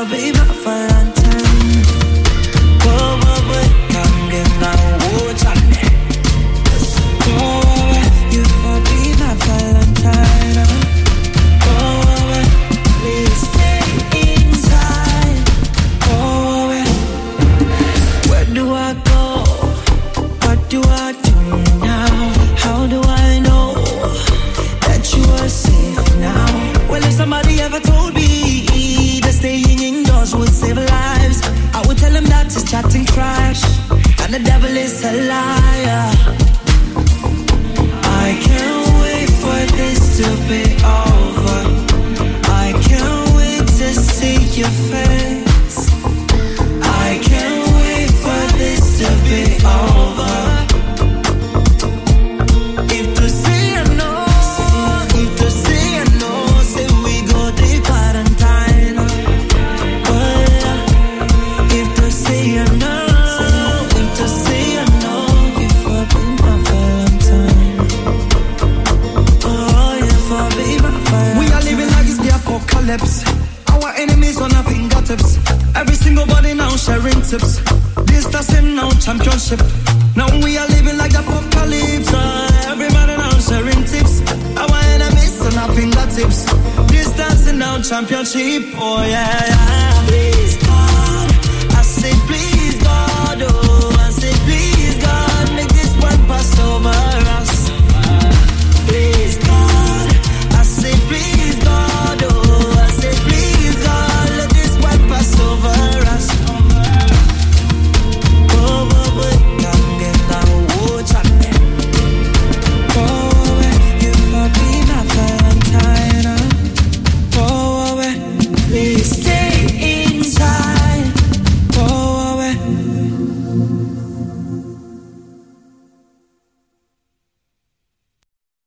for be my Valentine. Whoa, whoa, whoa, come get now, whoa, Johnny. Whoa, whoa, whoa, you for be my Valentine. Whoa, whoa, whoa, please stay inside. Whoa, whoa, whoa, where do I go? What do I do now? How do I know that you are safe now? Well, if somebody ever told me that staying indoors would save lives, I would tell them that is chatting trash, and the devil is a liar. I can't wait for this to be over. I can't wait to see your face. I can't wait for this to be over. If to say a no, if to say a no, say we go to quarantine. If to say a no, if to say a no, if I be my Valentine. Oh, if I be my Valentine. We are living like it's the apocalypse. Our enemies on our fingertips. Every single body now sharing tips. This the same now championship. Now we are living like the apocalypse. Everybody now sharing tips. Our enemies on our fingertips. This dancing now championship. Oh yeah, yeah.